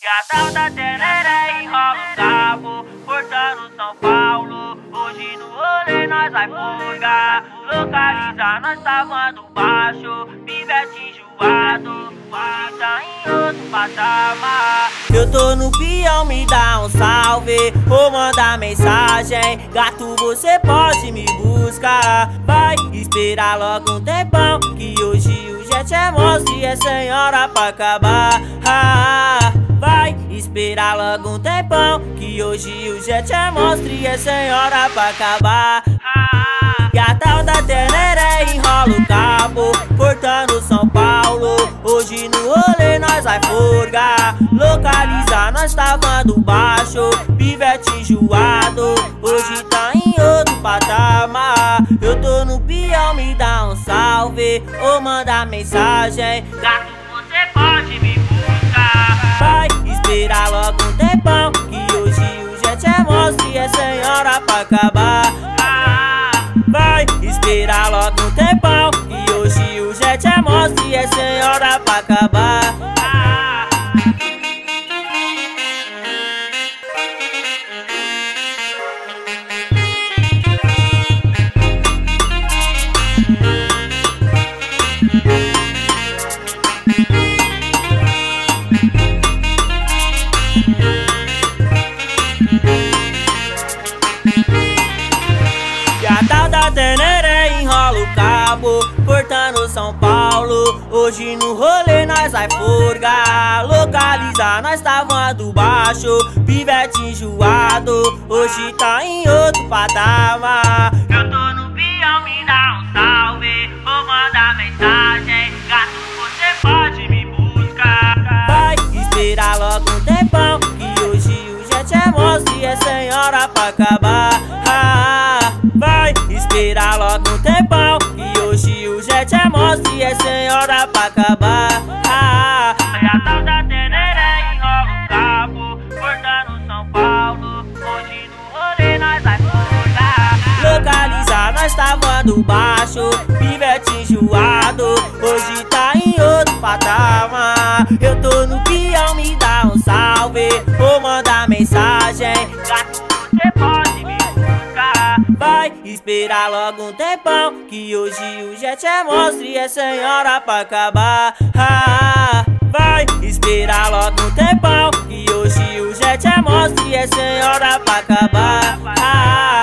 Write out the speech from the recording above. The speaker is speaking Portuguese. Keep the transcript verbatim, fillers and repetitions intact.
Gatão da Teneré enrola o cabo, cortando São Paulo. Hoje no rolê nós vai forgar, localizar nós tá voando baixo. Pivete enjoado, hoje tá em outro patamar. Eu tô no peão, me dá um salve, vou mandar mensagem. Gato, você pode me buscar, vai esperar logo um tempão, que hoje o jet é monstro e é sem hora pra acabar. ah, Vai esperar logo um tempão, que hoje o jet é monstro e é sem hora pra acabar. ah, Gatão da Teneré enrola o cabo, cortando São Paulo. Hoje no rolê nós vai forgar, localizar nós tá voando baixo. Pivete enjoado, hoje tá em outro patamar. Eu tô no peão, me dá um salve, ou mandar mensagem. Gato, você pode me buscar, vai esperar logo um tempão, que hoje o jet é monstro e é sem hora pra acabar. ah, Vai esperar logo um tempão, que hoje o jet é monstro e é sem hora pra acabar. ah, Gatão da Teneré enrola o cabo, cortando São Paulo. Hoje no rolê nós vai forgar, localizar nós tá voando baixo. Pivete enjoado, hoje tá em outro patamar. Eu tô no peão, me dá um salve, vou mandar mensagem. Gato, você pode me buscar, vai esperar logo um tempão, que hoje o jet é monstro e é sem hora pra acabar. ah, Vai esperar logo um tempão, que hoje o jet é monstro e é sem hora pra acabar. ah, Gatão da Teneré enrola o cabo, cortando São Paulo. Hoje no rolê nós vai forgar, localizar nós tá voando baixo. Pivete enjoado, hoje tá em outro patamar. Eu tô no peão, me dá um salve, vou mandar mensagem. Gato, você pode me buscar, vai esperar logo um tempão, que hoje o jet é monstro e é sem hora pra acabar. ah, Vai esperar logo um tempão, que hoje o jet é monstro e é sem hora pra acabar. ah,